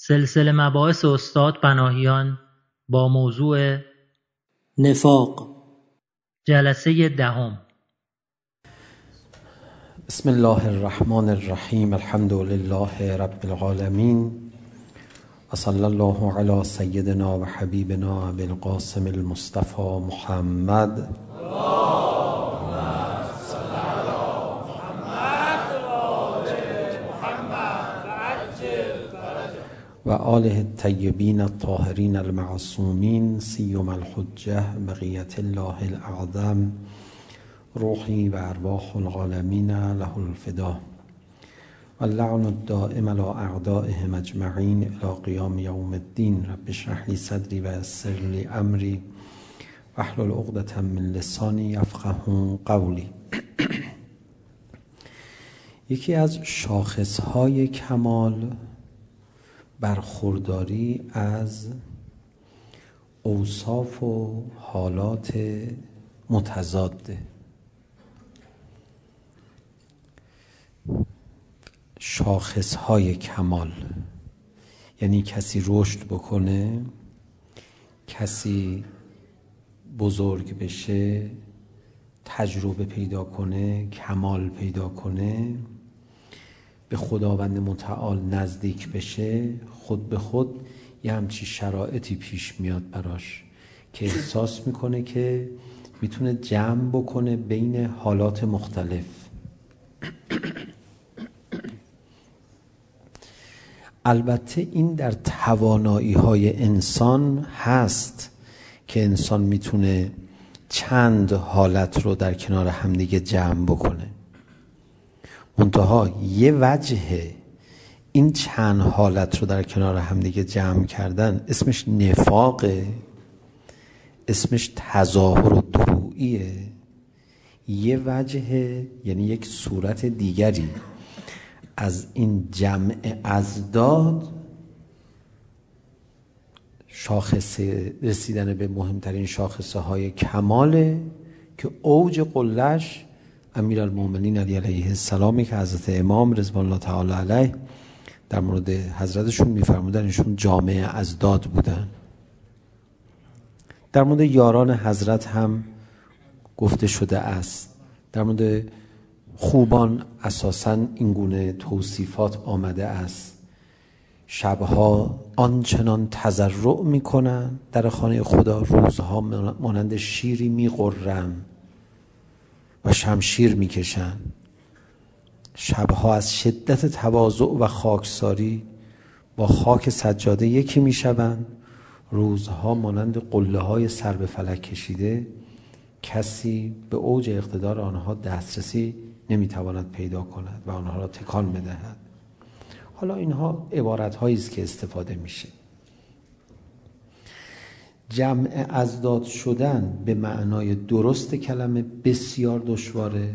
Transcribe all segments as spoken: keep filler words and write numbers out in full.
سلسله مباحث استاد پناهیان با موضوع نفاق. جلسه دهم. بسم الله الرحمن الرحیم. الحمد لله رب العالمین و صلی الله علی سیدنا و حبیبنا ابی القاسم المصطفى محمد و آله الطیبین الطاهرین المعصومین سیما الحجة بقیت الله الاعظم روحی و ارواح العالمین له الفدا و اللعن الدائم علی اعدائهم اجمعین الی قیام یوم الدین. رب اشرح لی صدری و یسر لی امری واحلل عقدة من لسانی یفقهوا قولی. یکی از شاخصهای کمال برخورداری از اوصاف و حالات متضاده. شاخصهای کمال یعنی کسی رشد بکنه، کسی بزرگ بشه، تجربه پیدا کنه، کمال پیدا کنه، به خداوند متعال نزدیک بشه، خود به خود یه همچی شرایطی پیش میاد براش که احساس میکنه که میتونه جمع بکنه بین حالات مختلف. البته این در توانایی های انسان هست که انسان میتونه چند حالت رو در کنار همدیگه جمع بکنه. منتها یه وجه این چند حالت رو در کنار همدیگه جمع کردن اسمش نفاقه، اسمش تظاهر و دروییه. یه وجه یعنی یک صورت دیگری از این جمع ازداد، شاخص رسیدن به مهمترین شاخصه های کماله که اوج قلش امیرالمومنین علی علیه السلامی که حضرت امام رضوان الله تعالی علیه در مورد حضرتشون میفرمودن ایشون جامع ازداد بودن. در مورد یاران حضرت هم گفته شده است. در مورد خوبان اساساً این گونه توصیفات آمده است. شبها آنچنان تضرع میکنن در خانه خدا، روزها مانند شیری میغرن و شمشیر میکشن. شبها از شدت تواضع و خاکساری با خاک سجاده یکی میشوند. روزها مانند قله های سر به فلک کشیده، کسی به اوج اقتدار آنها دسترسی نمیتواند پیدا کند و آنها را تکان بدهد. حالا اینها عبارت هایی است که استفاده میشه. جمع ازداد شدن به معنای درست کلمه بسیار دشواره،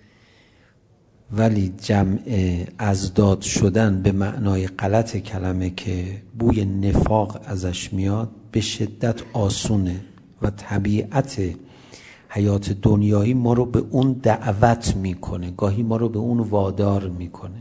ولی جمع ازداد شدن به معنای غلط کلمه که بوی نفاق ازش میاد به شدت آسونه و طبیعت حیات دنیایی ما رو به اون دعوت میکنه، گاهی ما رو به اون وادار میکنه.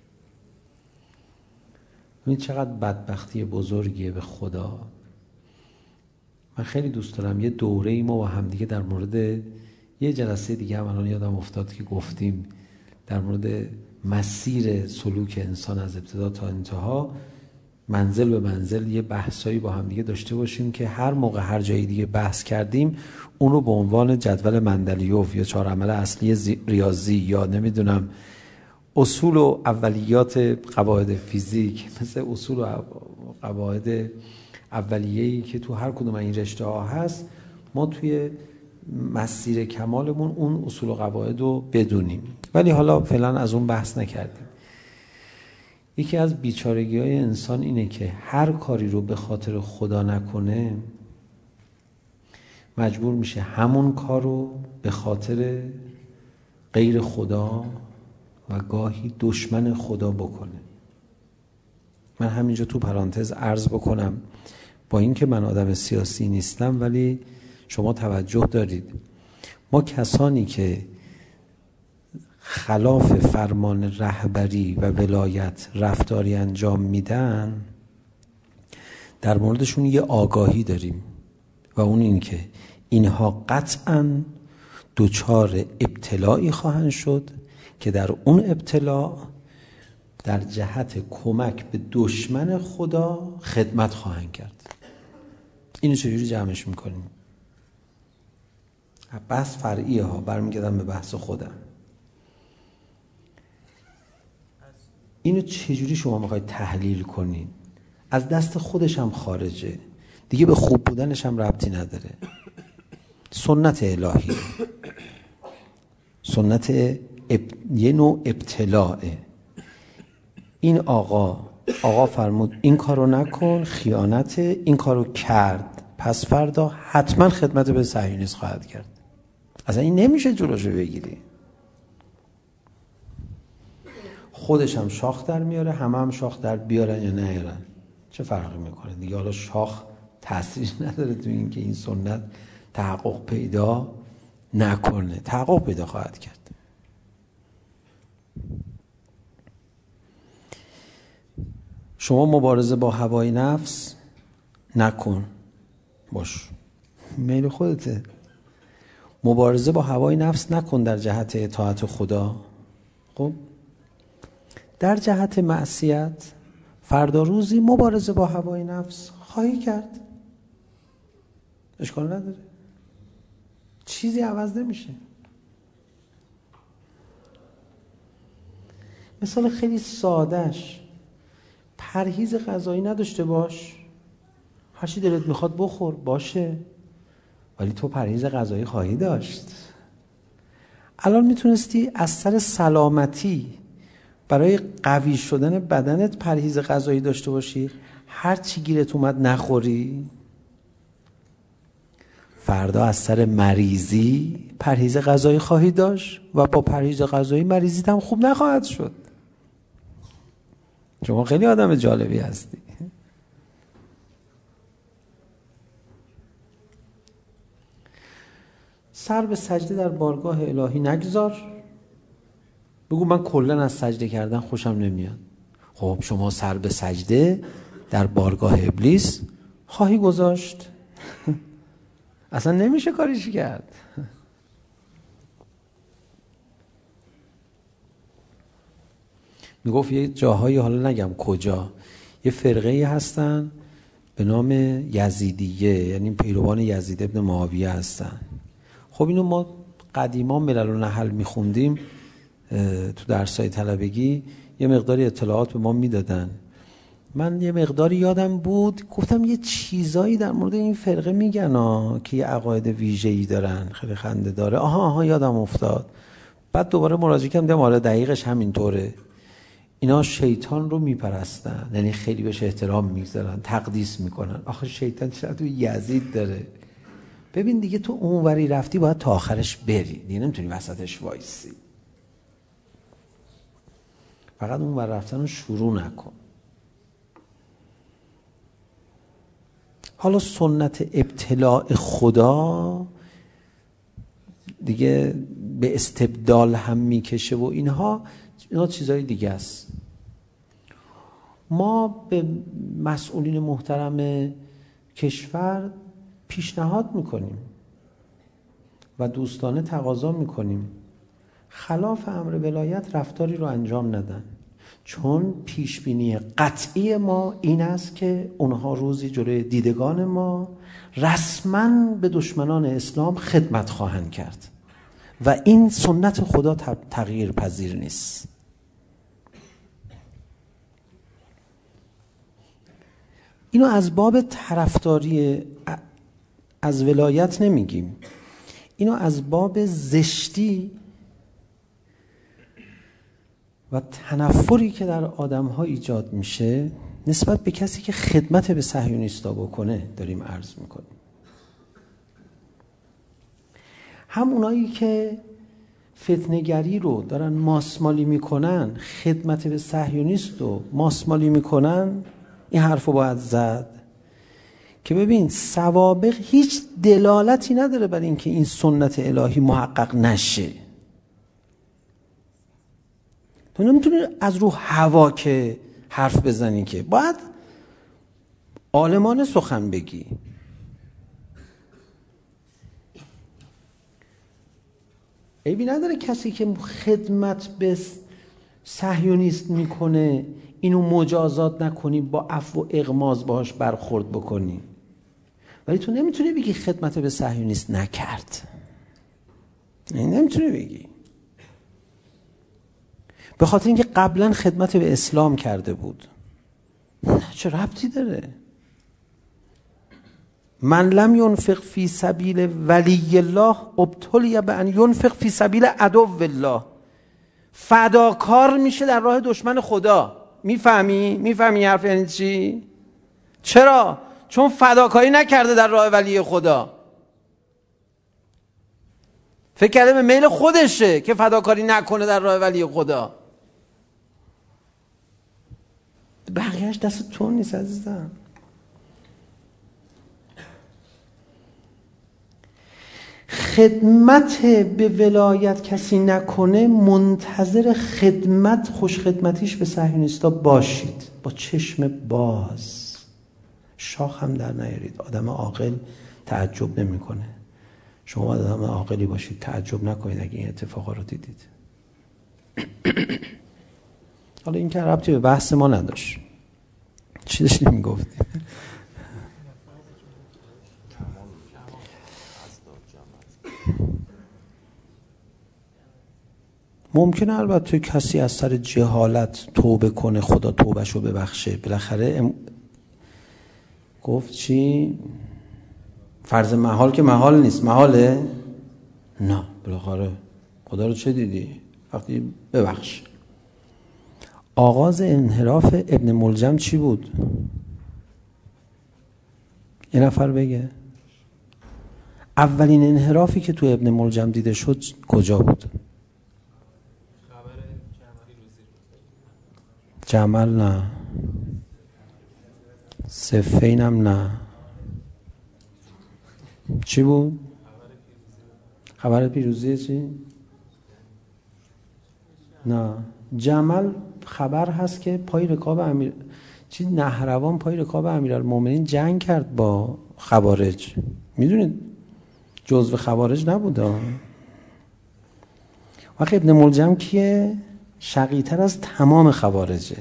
این چقدر بدبختی بزرگیه به خدا. من خیلی دوست دارم یه دوره ای ما با هم دیگه در مورد یه جلسه دیگه هم الان یادم افتاد که گفتیم در مورد مسیر سلوک انسان از ابتدا تا انتها، منزل به منزل یه بحثایی با هم دیگه داشته باشیم که هر موقع هر جایی دیگه بحث کردیم اون رو به عنوان جدول مندلیوف یا چهار عمل اصلی ریاضی یا نمیدونم اصول و اولیات قواعد فیزیک، مثل اصول و قواعد اولیه‌ای که تو هر کدوم این رشته ها هست، ما توی مسیر کمالمون اون اصول و قواعد رو بدونیم. ولی حالا فعلا از اون بحث نکردیم. یکی از بیچارگی های انسان اینه که هر کاری رو به خاطر خدا نکنه، مجبور میشه همون کار رو به خاطر غیر خدا و گاهی دشمن خدا بکنه. من همینجا تو پرانتز عرض بکنم، با اینکه من آدم سیاسی نیستم ولی شما توجه دارید، ما کسانی که خلاف فرمان رهبری و ولایت رفتاری انجام میدن در موردشون یه آگاهی داریم و اون این که اینها قطعاً دوچار ابتلایی خواهند شد که در اون ابتلا در جهت کمک به دشمن خدا خدمت خواهند کرد. اینو چجوری جمعش میکنیم؟ بحث فرعیه ها، برمیگردم به بحث خودم. اینو چجوری شما میخواید تحلیل کنین؟ از دست خودش هم خارجه دیگه، به خوب بودنش هم ربطی نداره. سنت الهی، سنت اب... یه نوع ابتلاعه. این آقا آقا فرمود این کارو نکن، خیانت، این کارو کرد، پس فردا حتما خدمت به صهیونیست خواهد کرد. اصلا این نمیشه جلوشو بگیری. خودش هم شاخ در میاره، همه هم شاخ در بیارن یا نیارن، چه فرقی میکنه دیگه؟ حالا شاخ تأثیر نداره تو این که این سنت تحقق پیدا نکنه، تحقق پیدا خواهد کرد. شما مبارزه با هوای نفس نکن، باش، میل خودته. مبارزه با هوای نفس نکن در جهت اطاعت خدا. خب در جهت معصیت فردا روزی مبارزه با هوای نفس خواهی کرد، اشکال نداره، چیزی عوض نمیشه. مثال خیلی سادهش، پرهیز غذایی نداشته باش، هر چی دلت میخواد بخور، باشه، ولی تو پرهیز غذایی خواهی داشت. الان میتونستی از سر سلامتی برای قوی شدن بدنت پرهیز غذایی داشته باشی، هر چی گیرت اومد نخوری. فردا از سر مریضی پرهیز غذایی خواهی داشت و با پرهیز غذایی مریضیت هم خوب نخواهد شد. شما خیلی آدم جالبی هستی. سر به سجده در بارگاه الهی نگذار. بگو من کلا از سجده کردن خوشم نمیاد. خب شما سر به سجده در بارگاه ابلیس خواهی گذاشت. اصلا نمیشه کاریش کرد. میگفت یه جاهایی، حالا نگم کجا، یه فرقه‌ای هستن به نام یزیدیه، یعنی پیروان یزید ابن معاویه هستن. خب اینو ما قدیما ملل و نحل میخوندیم تو درسای طلبگی، یه مقداری اطلاعات به ما میدادن. من یه مقداری یادم بود، گفتم یه چیزایی در مورد این فرقه میگن ها که یه عقاید ویژه‌ای دارن، خیلی خنده داره. آها آها یادم افتاد. بعد دوباره مراجعه کردم، دیدم آره دقیقش همینطوره. اینا شیطان رو میپرستن، یعنی خیلی بهش احترام میگذارن، تقدیس میکنن. آخه شیطان چرا تو یزید داره؟ ببین دیگه تو اونوری رفتی باید تا آخرش بری، دیگه نمیتونی وسطش وایسی. فقط اونور رفتن رو شروع نکن. حالا سنت ابتلاع خدا دیگه به استبدال هم میکشه و اینها اینا چیزای دیگه است. ما به مسئولین محترم کشور پیشنهاد میکنیم و دوستانه تقاضا میکنیم خلاف امر ولایت رفتاری رو انجام ندن، چون پیشبینی قطعی ما این است که اونها روزی جلوی دیدگان ما رسما به دشمنان اسلام خدمت خواهند کرد و این سنت خدا تغییر پذیر نیست. اینو از باب طرفداری از ولایت نمیگیم، اینو از باب زشتی و تنفری که در آدم‌ها ایجاد میشه نسبت به کسی که خدمت به صهیونیستا بکنه داریم عرض میکنیم. هم اونایی که فتنه‌گری رو دارن ماسمالی میکنن، خدمت به صهیونیست رو ماسمالی میکنن، این حرفو باید زد که ببین سوابق هیچ دلالتی نداره بر اینکه این سنت الهی محقق نشه. تو نمیتونی از رو هوا که حرف بزنی، که باید عالمانه سخن بگی. عیبی نداره کسی که خدمت به صهیونیست میکنه اینو مجازات نکنی، با عفو و اغماض باهاش برخورد بکنی، ولی تو نمیتونی بگی خدمت به صهیونیست نکرد. این نمیتونی بگی، به خاطر اینکه قبلا خدمت به اسلام کرده بود. نه، چه ربطی داره؟ من لم ینفق فی سبیل ولی الله ابتلی بان ینفق فی سبیل عدو الله. فداکار میشه در راه دشمن خدا. میفهمی؟ میفهمی حرف یعنی چی؟ چرا؟ چون فداکاری نکرده در راه ولی خدا. فکر کرده به میل خودشه که فداکاری نکنه در راه ولی خدا. بقیهش دست تو نیست عزیزم. خدمت به ولایت کسی نکنه، منتظر خدمت خوش خدمتیش به صهیونیستا باشید با چشم باز. شاخ هم در نیارید. آدم عاقل تعجب نمیکنه. شما باید آدم عاقلی باشید، تعجب نکنید اگه این اتفاقا رو دیدید. حالا این که ربطی به بحث ما نداشت. چی داشتیم میگفتیم؟ ممکنه البته کسی از سر جهالت توبه کنه، خدا توبهشو ببخشه. بالاخره ام... گفت چی؟ فرض محال که محال نیست. محاله؟ نه، بالاخره خدا رو چه دیدی؟ وقتی ببخش. آغاز انحراف ابن ملجم چی بود؟ یه نفر بگه. اولین انحرافی که تو ابن ملجم دیده شد کجا بود؟ جمل نه، صفین هم نه. چی بود؟ خبر پیروزی چی؟ نه، جمل خبر هست که پای رکاب امیر چی نهروان پای رکاب امیرالمومنین جنگ کرد با خوارج. میدونید جزو خوارج نبود. وقتی ابن ملجم کیه؟ شقی‌تر از تمام خوارجه،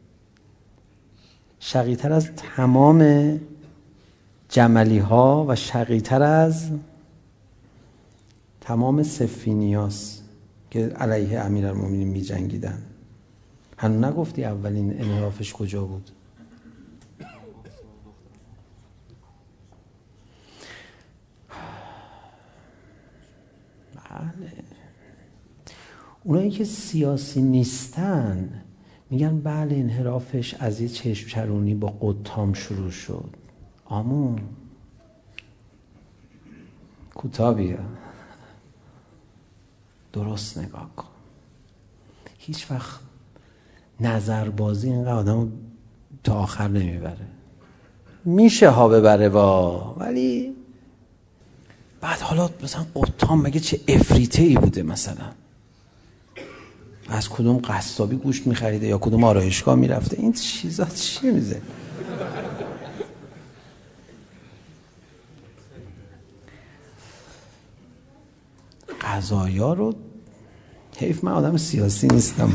شقی‌تر از تمام جملی ها و شقی‌تر از تمام صفینیاست که علیه امیرالمومنین می جنگیدن. هنوز نگفتی اولین انحرافش کجا بود؟ بله، اونایی که سیاسی نیستن میگن بله انحرافش از یه چشم چرونی با قطام شروع شد. آمون کوتابیه، درست نگاه کن. هیچ وقت نظربازی اینقدر آدم تا آخر نمیبره. میشه ها ببره با، ولی بعد حالا مثلا قطام مگه چه افریته ای بوده، مثلا از کدوم قصابی گوشت میخریده یا کدوم آرایشگاه میرفته، این چیزا چیه میزه؟ قضایا رو حیف من آدم سیاسی نیستم.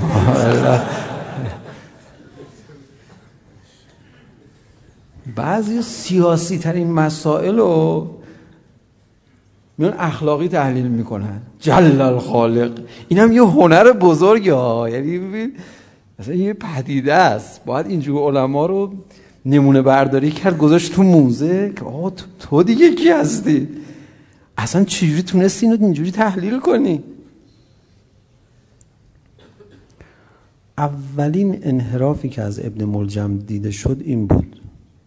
بعضی سیاسی ترین مسائل رو میان اخلاقی تحلیل میکنن. جل الخالق. این هم یه هنر بزرگه ها، یعنی ببین مثلا یه پدیده است، باید اینجور علما رو نمونه برداری کرد گذاشت تو موزه که آه تو, تو دیگه کی هستی؟ اصلا چجوری تونستی اینو اینجوری تحلیل کنی؟ اولین انحرافی که از ابن ملجم دیده شد این بود.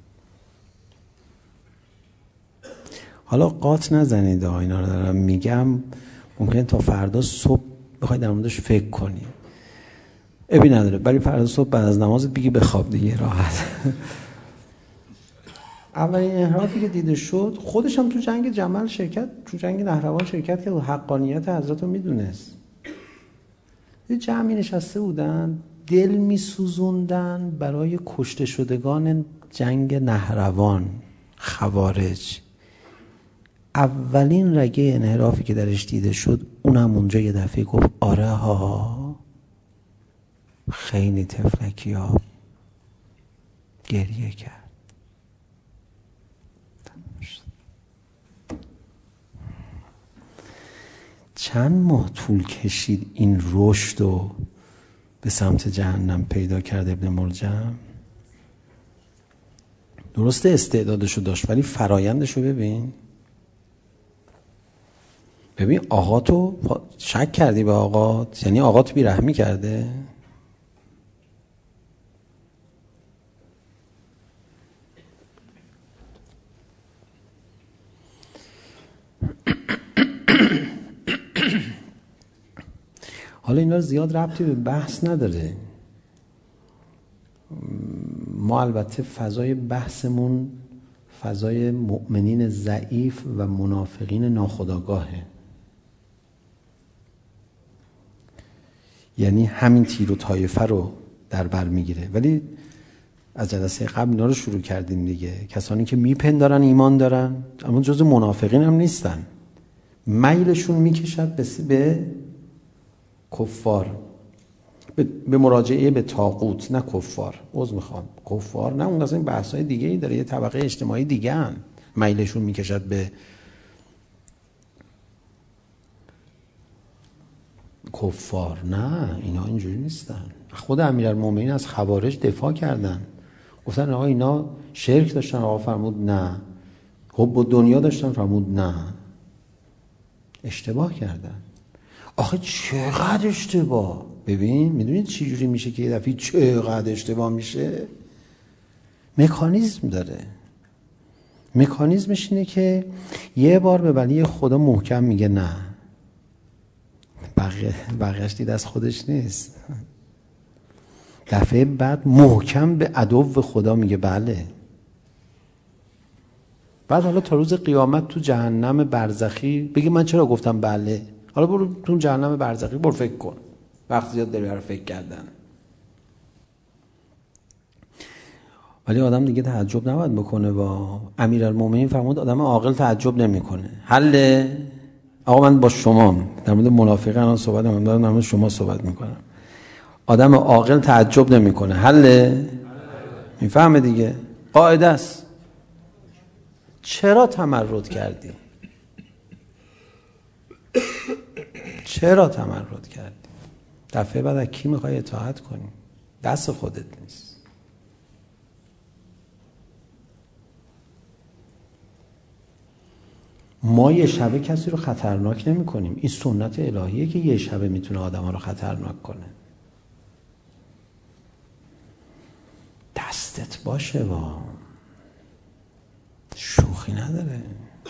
حالا قاط نزنید، اینا رو دارم میگم، ممکنه تا فردا صبح بخوای در موردش فکر کنی، ابی نداره، ولی فردا صبح بعد از نماز بگی بخواب دیگه راحت. اولین انحرافی که دیده شد، خودش هم تو جنگ جمل شرکت، تو جنگ نهروان شرکت کرد و حقانیت حضرت رو میدونست. یه جمعی نشسته بودن، دل میسوزوندن برای کشته شدگان جنگ نهروان، خوارج. اولین رگه انحرافی که درش دیده شد اونم اونجا یه دفعه گفت آره ها، خیلی تفلکی ها، گریه کرد. چند ماه طول کشید این رشد رو به سمت جهنم پیدا کرد ابن ملجم؟ درسته استعدادشو داشت ولی فرایندشو ببین. ببین آقاتو شک کردی به آقات؟ یعنی آقات بیرحمی کرده؟ حالا اینا زیاد ربطی به بحث نداره. ما البته فضای بحثمون فضای مؤمنین ضعیف و منافقین ناخودآگاهه. یعنی همین تیر و طایفه رو در بر میگیره. ولی از جلسه قبل اینا رو شروع کردیم دیگه. کسانی که میپندارن ایمان دارن اما جز منافقین هم نیستن، میلشون میکشد به کفار، به مراجعه به طاغوت، نه کفار. عذر میخوام، کفار نه، اون اصلا بحث‌های دیگه ای داره، یه طبقه اجتماعی دیگه ان میلشون میکشد به کفار. نه اینا اینجوری نیستن. خود امیرالمومنین از خوارج دفاع کردن، گفتن آقا اینا شرک داشتن، آقا فرمود نه. حب و دنیا داشتن، فرمود نه. اشتباه کردن. آخه چقدر اشتباه. ببین میدونید چی جوری میشه که یه دفعه چقدر اشتباه میشه؟ مکانیزم داره. مکانیزمش اینه که یه بار به ولی خدا محکم میگه نه، بقیه بقیهش دید از خودش نیست. دفعه بعد محکم به عدو خدا میگه بله. بعد حالا تا روز قیامت تو جهنم برزخی بگی من چرا گفتم بله. حالا برو تو جهنم برزخی برو فکر کن، وقت زیاد داری برای فکر کردن. ولی آدم دیگه تعجب نباید بکنه. با امیرالمومنین فرمود آدم عاقل تعجب نمیکنه. حله آقا من با شما در مورد منافقان صحبت نمی‌کنم، دارم در مورد شما صحبت میکنم. آدم عاقل تعجب نمیکنه. حله میفهمه دیگه، قاعده است. چرا تمرد کردی؟ چرا تمرد کردی؟ دفعه بعد از کی میخوای اطاعت کنی؟ دست خودت نیست. ما یه شبه کسی رو خطرناک نمی کنیم. این سنت الهیه که یه شبه میتونه آدم ها رو خطرناک کنه. دستت باشه، با شوخی نداره.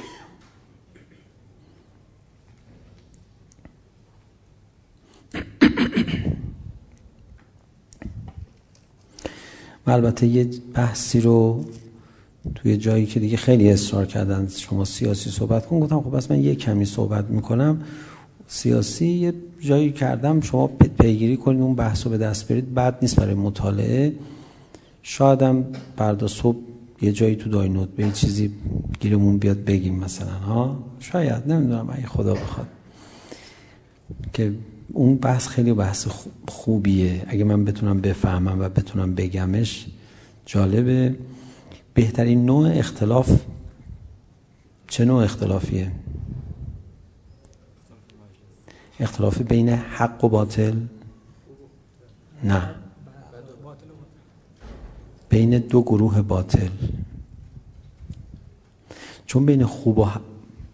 البته یه بحثی رو توی جایی که دیگه خیلی اصرار کردن شما سیاسی صحبت کن، گفتم خب بس من یه کمی صحبت میکنم. سیاسی یه جایی کردم، شما پیگیری کنید اون بحث رو به دست برید، بد نیست برای مطالعه. شایدم فردا صبح یه جایی تو داینوت به یه چیزی گیرمون بیاد بگیم مثلا ها، شاید، نمیدونم، اگه خدا بخواد. که اون بحث خیلی بحث خوبیه، اگه من بتونم بفهمم و بتونم بگمش جالبه. بهترین نوع اختلاف چه نوع اختلافیه؟ اختلاف بین حق و باطل؟ نه، بین دو گروه باطل. چون بین خوب و حق،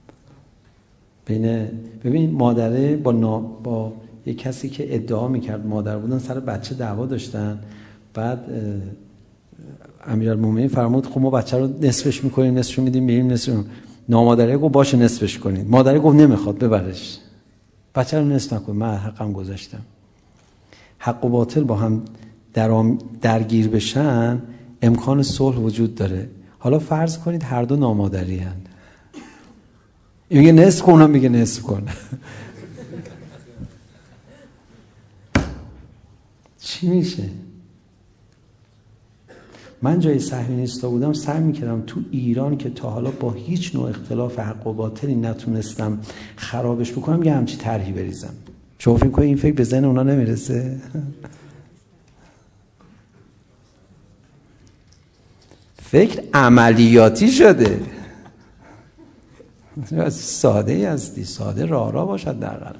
بین ببین مادره با نا... با یک کسی که ادعا میکرد مادر بودن سر بچه دعوا داشتن. بعد امیرالمومنین فرمود خب ما بچه رو نصفش میکنیم، نصفش میدیم میریم، نصفش. نامادره گفت باشه نصفش کنید. مادره گفت نمیخواد ببرش، بچه رو نصف نکن، من حقم گذاشتم. حق و باطل با هم در درگیر بشن امکان صلح وجود داره. حالا فرض کنید هر دو نامادری هستند، این میگه نصف کن، اونم میگه نصف کن. چی میشه؟ من جای صهیونیستا بودم سعی میکردم تو ایران که تا حالا با هیچ نوع اختلاف حق و باطلی نتونستم خرابش بکنم یه همچی طرحی بریزم. شما فکر کنید این فکر به ذهن اونا نمیرسه؟ فکر عملیاتی شده. ساده ای هستی، ساده راه راه باشد در قلب.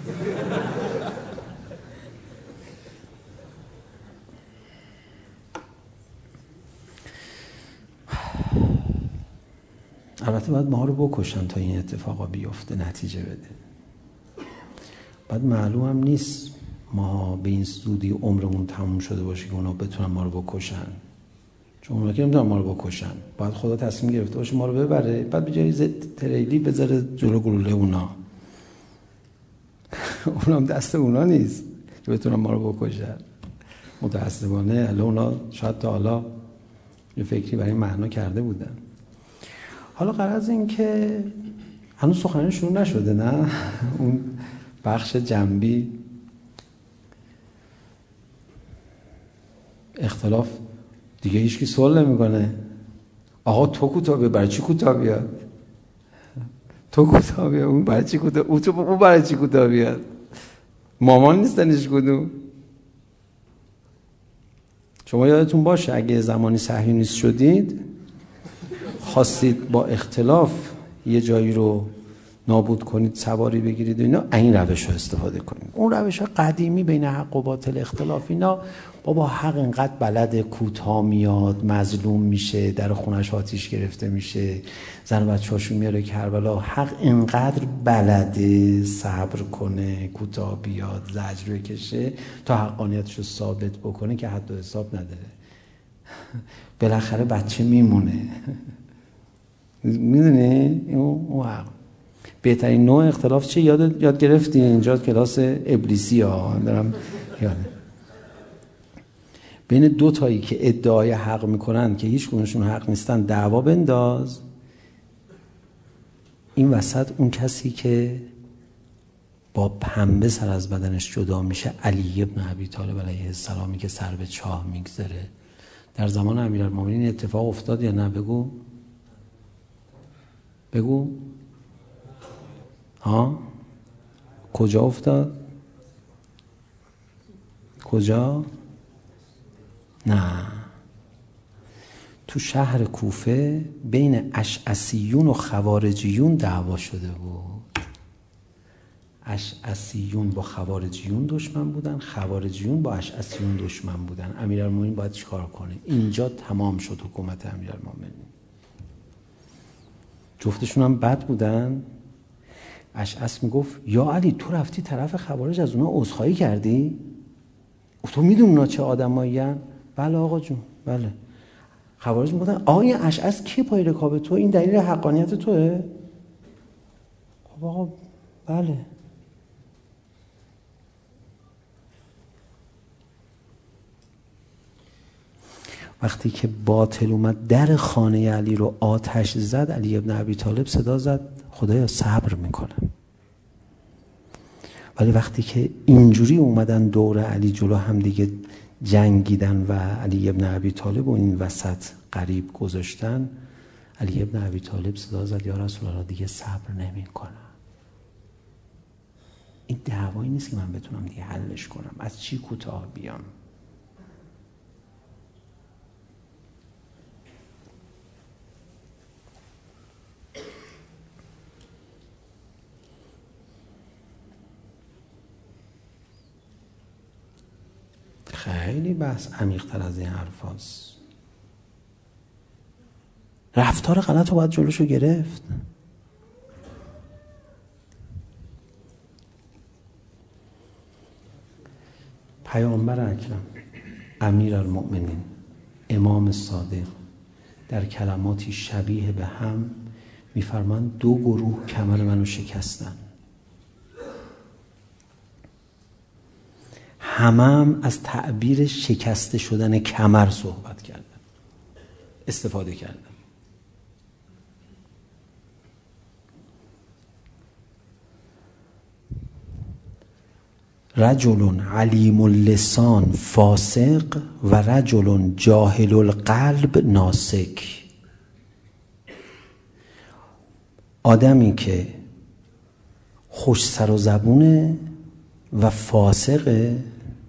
البته باید ما رو بکشن تا این اتفاقا بیفته نتیجه بده. بعد معلوم هم نیست ما به این زودی عمرمون تموم شده باشه که اونا بتونن ما رو بکشن، چون اونا که نمیتونن ما رو بکشن. باید خدا تصمیم گرفته باشه ما رو ببره، بعد به جای تریلی بذاره جلو گلوله اونا. اونا هم دست اونا نیست که بتونن ما رو بکشن. متاسفانه الان اونا شاید تا حالا یه فکری برای معنا کرده بودن. حالا غرض این که هنوز سخنرانی شروع نشده، نه؟ اون بخش جنبی اختلاف دیگه هیچکی سوال نمیکنه. آقا تو کوتاه بیا، برای چی کوتاه بیاد؟ تو کوتاه بیا، اون برای چی کوتاه؟ اون تو اون برای چی کوتاه بیاد؟ مامان نیستنش کدوم؟ شما یادتون باشه اگه زمانی صهیونیست شدید خواستید با اختلاف یه جایی رو نابود کنید، سواری بگیرید و اینا، این روش رو استفاده کنید. اون روش قدیمی بین حق و باطل اختلاف اینا، بابا حق اینقدر بلده کوتاه میاد، مظلوم میشه، در خونش آتیش گرفته میشه، زن و بچه‌هاشو میاره کربلا، حق اینقدر بلده صبر کنه، کوتاه بیاد، زجر بکشه تا حقانیتش رو ثابت بکنه که حد و حساب نداره. بالاخره بچه میمونه. میدونی اون حق. بهترین نوع اختلاف چه یاد یاد گرفتی اینجا کلاس ابلیسی ها دارم یاد. بین دو تایی که ادعای حق میکنن که هیچ کدومشون حق نیستن دعوا بنداز، این وسط اون کسی که با پنبه سر از بدنش جدا میشه علی ابن ابی طالب علیه السلامی که سر به چاه میگذره. در زمان امیرالمومنین اتفاق افتاد یا نه؟ بگو بگو ها کجا افتاد؟ کجا؟ نه، تو شهر کوفه بین اشعثیون و خوارجیون دعوا شده بود. اشعثیون با خوارجیون دشمن بودن، خوارجیون با اشعثیون دشمن بودن. امیرالمومنین باید چیکار کنه؟ اینجا تمام شد حکومت امیرالمومنین. جفتشون هم بد بودن. اشعث میگفت یا علی تو رفتی طرف خوارج از اونا عذرخواهی کردی؟ تو میدونی اونا چه آدمایی ان؟ بله آقا جون بله. خوارج میگفتن آقا این اشعث کی پای رکاب تو؟ این دلیل حقانیت توئه؟ خب آقا بله. وقتی که باطل اومد در خانه علی رو آتش زد، علی ابن ابی طالب صدا زد خدایا صبر میکنم. ولی وقتی که اینجوری اومدن دور علی جلو هم دیگه جنگیدن و علی ابن ابی طالب و این وسط قریب گذاشتن، علی ابن ابی طالب صدا زد یا رسول الله دیگه صبر نمیکنم. این دعوایی نیست که من بتونم دیگه حلش کنم. از چی کوتاه بیام؟ خیلی بحث عمیق‌تر از این حرف هست. رفتار غلط رو باید جلوشو گرفت. پیامبر اکرم امیرالمؤمنین امام صادق در کلماتی شبیه به هم میفرمایند دو گروه کمر منو شکستن. همه هم از تعبیر شکسته شدن کمر صحبت کردن، استفاده کردن. رجل علیم اللسان فاسق و رجل جاهل القلب ناسک. آدمی که خوش سر و زبونه و فاسقه،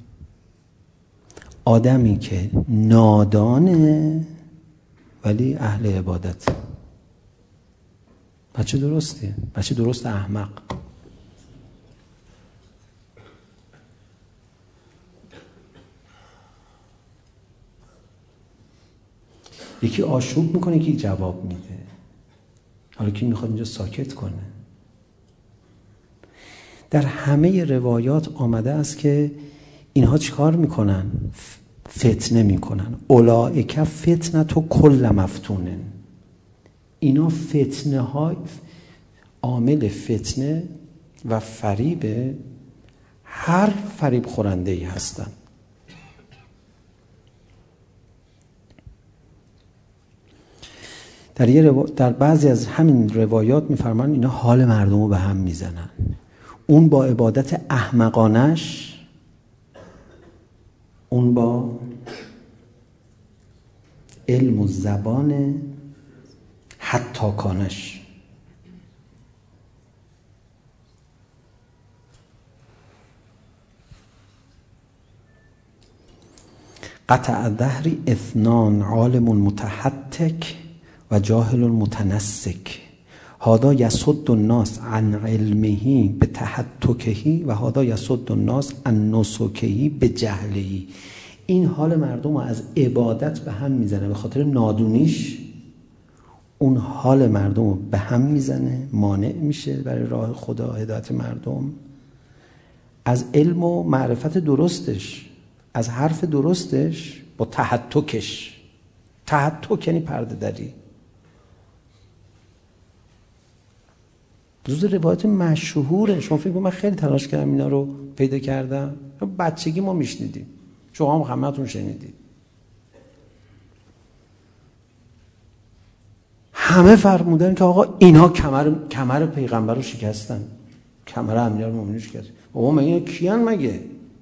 آدمی که نادانه ولی اهل عبادت. بچه درسته؟ بچه درست احمق. یکی آشوب میکنه، یکی جواب میده. حالا کی میخواد اینجا ساکت کنه؟ در همه روایات آمده است که اینها چیکار میکنن؟ فتنه میکنن. اولئک فتنه تو کل مفتونن. اینا فتنه های عامل فتنه و فریب هر فریب خورنده ای هستن. در, یه رو... در بعضی از همین روایات میفرمان اینا حال مردم رو به هم میزنن. اون با عبادت احمقانش، اون با علم و زبان حتی کانش. قطع دهری اثنان عالم متحتک و جاهل متنسک. هذا یصد الناس عن علمه به تحتکه و هذا یصد الناس عن نسکه به جهله. این حال مردم رو از عبادت به هم میزنه به خاطر نادونیش، اون حال مردم رو به هم میزنه، مانع میشه برای راه خدا، هدایت مردم. از علم و معرفت درستش، از حرف درستش با تحتکش. تحتک یعنی پرده دری. جز روایت مشهوره. شما فکر کنید من خیلی تلاش کردم اینا رو پیدا کردم؟ بچگی ما میشنیدیم، شما هم همتون شنیدید. همه فرمودن که آقا اینها کمر کمر پیغمبر رو شکستن، کمر امیرالمومنین رو شکستن. بابا من اینا کیان مگه؟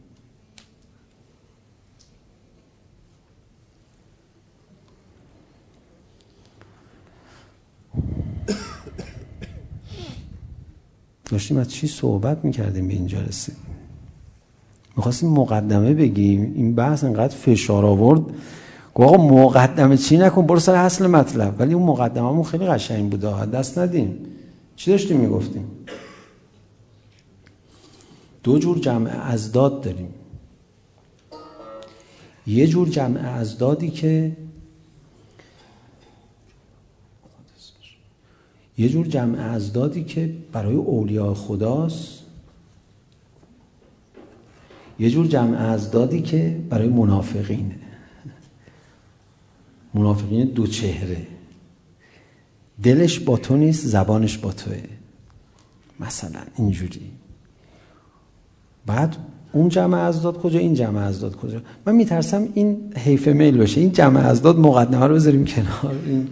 داشتیم از چی صحبت میکردیم به اینجا رسیدیم. میخواستیم مقدمه بگیم، این بحث انقدر فشار آورد که آقا مقدمه چی نکن، برو سر اصل مطلب. ولی اون مقدمه‌مون خیلی قشنگ بود، دست ندیم. چی داشتیم میگفتیم؟ دو جور جمع ازداد داریم. یه جور جمع ازدادی که یه جور جمع ازدادی که برای اولیاء خداست، یه جور جمع ازدادی که برای منافقینه. منافقین دو چهره، دلش با تو نیست، زبانش با توه، مثلا اینجوری. بعد اون جمع ازداد کجا، این جمع ازداد کجا؟ من میترسم این حیف میل بشه، این جمع ازداد مقدمه رو بذاریم کنار. این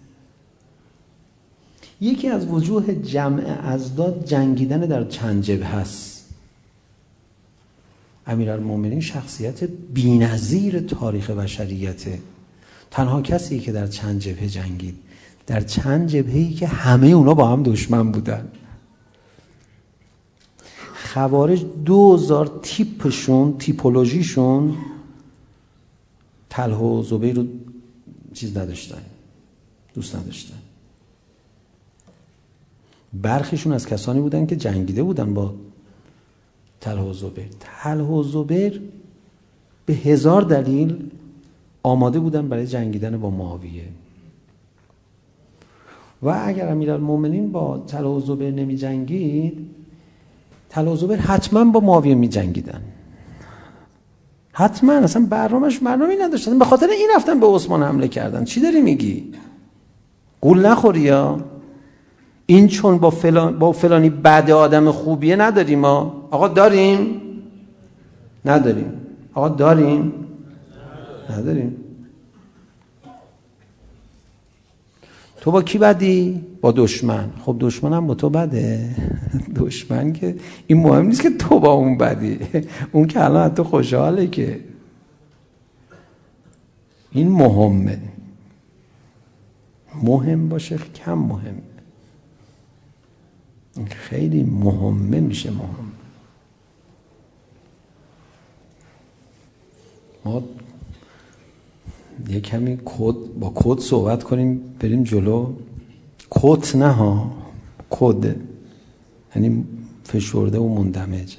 یکی از وجوه جمع ازداد جنگیدن در چند جبهه هست. امیرالمومنین شخصیت بی‌نظیر تاریخ بشریته، تنها کسی که در چند جبهه جنگید، در چند جبهه‌ای که همه اونا با هم دشمن بودن. خوارج دوزار تیپشون، تیپولوژیشون طلحه و زبیر رو چیز نداشتن، دوست نداشتن. برخیشون از کسانی بودن که جنگیده بودن با طلحه و زبیر. طلحه و زبیر به هزار دلیل آماده بودن برای جنگیدن با معاویه. و اگر امیرالمومنین با طلحه و زبیر نمی جنگید، طلحه و زبیر حتما با معاویه می جنگیدن. حتما. اصلا برنامه‌اش برنامه‌ای نداشتن. به خاطر این رفتن به عثمان حمله کردن. چی داری میگی؟ گول نخوری یا این چون با فلان با فلانی بد آدم خوبیه نداریم ما. آقا داریم؟ نداریم. آقا داریم؟ نداریم. تو با کی بدی؟ با دشمن. خب دشمنم با تو بده؟ دشمن که این مهم نیست که تو با اون بدی، اون که الان تو خوشحاله، که این مهمه. مهم باشه کم مهمه، این خیلی مهمه میشه مهم. ما یه کمی کد با کد صحبت کنیم بریم جلو. کد نه ها، کد یعنی فشرده و مندمج.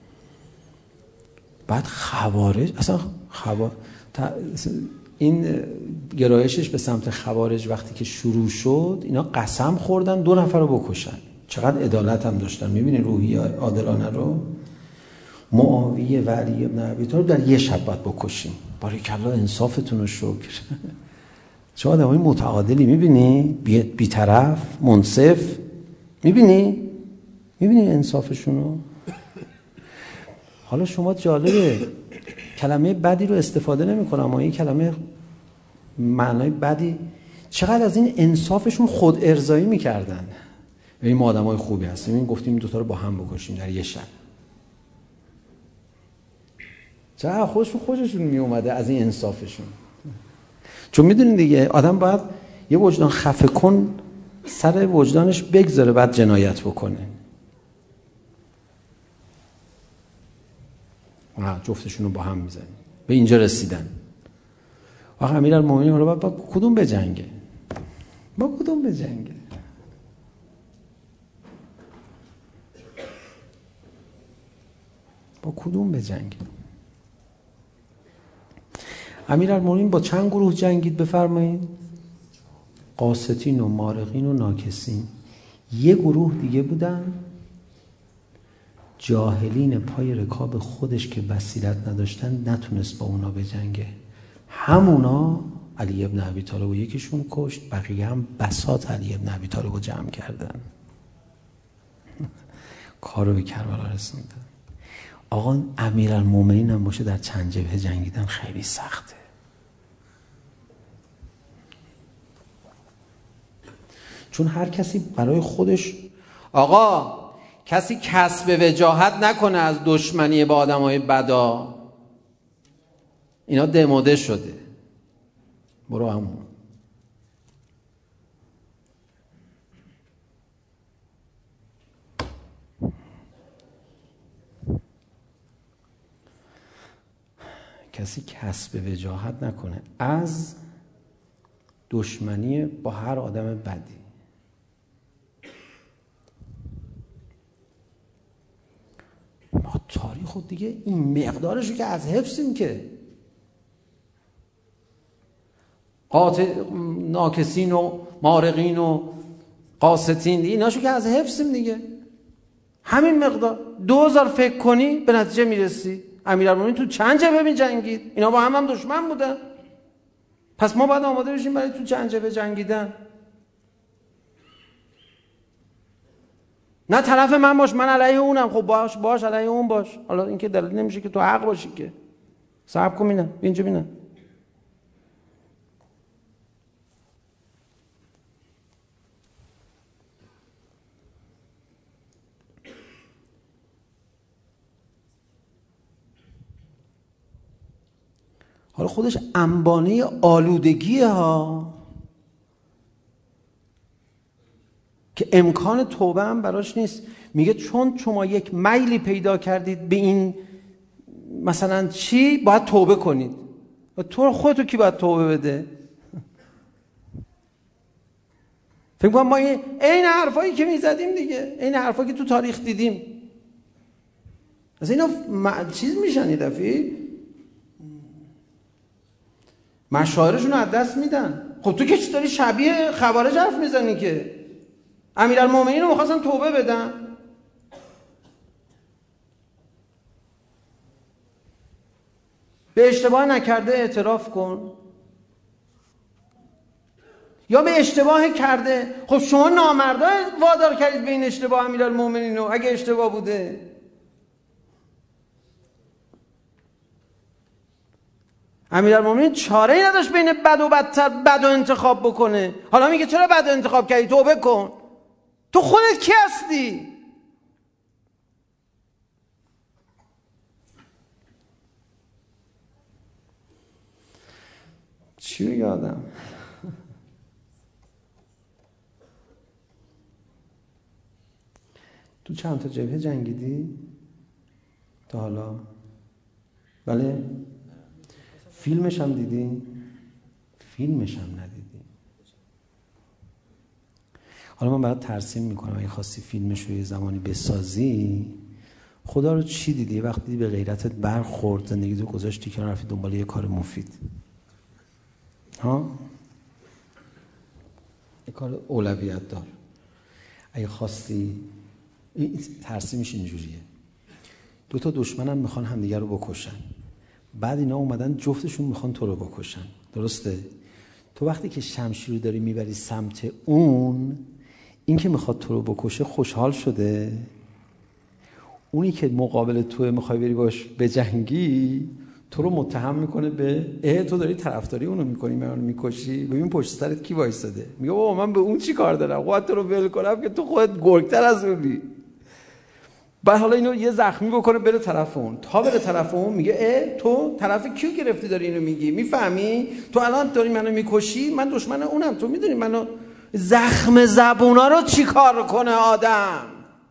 بعد خوارج، اصلا خوارج این گرایشش به سمت خوارج وقتی که شروع شد، اینا قسم خوردن دو نفر رو بکشن. چقدر عدالت هم داشتن. میبینی روحی عادلانه رو. معاویه و علی بن ابی طالب در یه شب باید بکشیم. باریکالله انصافتون رو شکر. چه آدمای متعادلی. میبینی بی, بی طرف منصف. میبینی میبینی انصافشون رو. حالا شما جالبه کلمه بدی رو استفاده نمی‌کنم، اما این کلمه معنای بدی، چقدر از این انصافشون خود ارضایی می‌کردن. این ما آدمای خوبی هستیم، این گفتیم این دو تا رو با هم بکشیم در یه شب. چقدر خوششون خوششون می اومده از این انصافشون. چون میدونین دیگه آدم باید یه وجدان خفه کن سر وجدانش بگذاره بعد جنایت بکنه. آه جفتشون رو با هم میزنیم. به اینجا رسیدن. آخه امیرالمومنین حالا باید با کدوم بجنگه؟ با کدوم بجنگه؟ با کدوم بجنگه؟ امیرالمومنین با چند گروه جنگید بفرمایید؟ قاسطین و مارقین و ناکسین. یه گروه دیگه بودن جاهلین پای رکاب خودش که بصیرت نداشتن، نتونست با اونا بجنگه. همونا علی بن ابی طالب و یکیشون کشت، بقیه هم بساط علی بن ابی طالب رو جمع کردن. کارو به کربلا رسوندن. آقا امیرالمومنین هم باشه در چند جبهه جنگیدن خیلی سخته. چون هر کسی برای خودش، آقا کسی کسب وجاهت نکنه از دشمنی با آدمای بدا، اینا دموده شده. برو همون. کسی کسب وجاهت نکنه از دشمنی با هر آدم بدی. ما تاریخ خود دیگه این مقدارشو که از حفظیم، که قاطع ناکسین و مارقین و قاسطین ایناشو که از حفظیم دیگه. همین مقدار دو هزار فکر کنی به نتیجه میرسی. امیرالمومنین تو چند جبهه می جنگید؟ اینا با هم هم دشمن بودن. پس ما باید آماده بشیم برای تو چند جبهه جنگیدن. نه طرف من باش، من علیه اونم. خب باش باش علیه اون باش. حالا این که دلیل نمیشه که تو حق باشی که. صبر کن ببینم اینجا ببینم. حالا خودش انبانه آلودگیه ها، که امکان توبه هم براش نیست. میگه چون شما یک میلی پیدا کردید به این مثلا چی، باید توبه کنید. و تو خودتو کی باید توبه بده؟ فکر کنم ما این این حرفایی که میزدیم دیگه، این حرفایی که تو تاریخ دیدیم، از اینا م... چیز میشن یه دفعه مشاعرشون رو از دست میدن. خب تو که چی داری شبیه خوارج حرف میزنی؟ که امیرالمومنین رو میخواستن توبه بدن. به اشتباه نکرده اعتراف کن، یا به اشتباه کرده. خب شما نامردا وادار کردید به این اشتباه امیرالمومنین رو، اگه اشتباه بوده. امیرالمومنین چاره ای نداشت بین بد و بدتر بد و انتخاب بکنه. حالا میگه چرا بد انتخاب کردی؟ توبه کن. تو خودت کی هستی؟ چی میگه آدم؟ تو چند تا جبهه جنگیدی تا حالا؟ بله؟ فیلمش هم دیدی؟ فیلمش هم ندیدی. حالا من برات ترسیم میکنم اگه خواستی فیلمش رو یه زمانی بسازی، خدا رو چی دیدی؟ وقتی دیدی به غیرتت برخورد، زندگی تو گذاشتی کنار، رفتی دنبال یه کار مفید، ها؟ یه کار اولویت دار. اگه خواستی، ترسیمش اینجوریه، دو تا دشمنم میخوان همدیگه رو بکشن، بعد اینا اومدن جفتشون میخوان تو رو بکشن، درسته؟ تو وقتی که شمشیر رو داری میبری سمت اون، این که میخواد تو رو بکشه خوشحال شده، اونی که مقابل توه میخوای بری باش بجنگی تو رو متهم میکنه به اه تو داری طرفداری اونو میکنی، منو میکشی. ببین پشت سرت کی وایساده، میگه بابا من به اون چی کار دارم، خودت رو ول کنم که تو خودت گرگتر از اونی. بعد حالا اینو یه زخمی بکنه بره طرف اون، تا بره طرف اون میگه اه تو طرف کیو گرفتی داری اینو میگی؟ میفهمی تو الان داری منو میکشی، من دشمن اونم، تو میدونی منو. زخم زبونا رو چی کار کنه آدم؟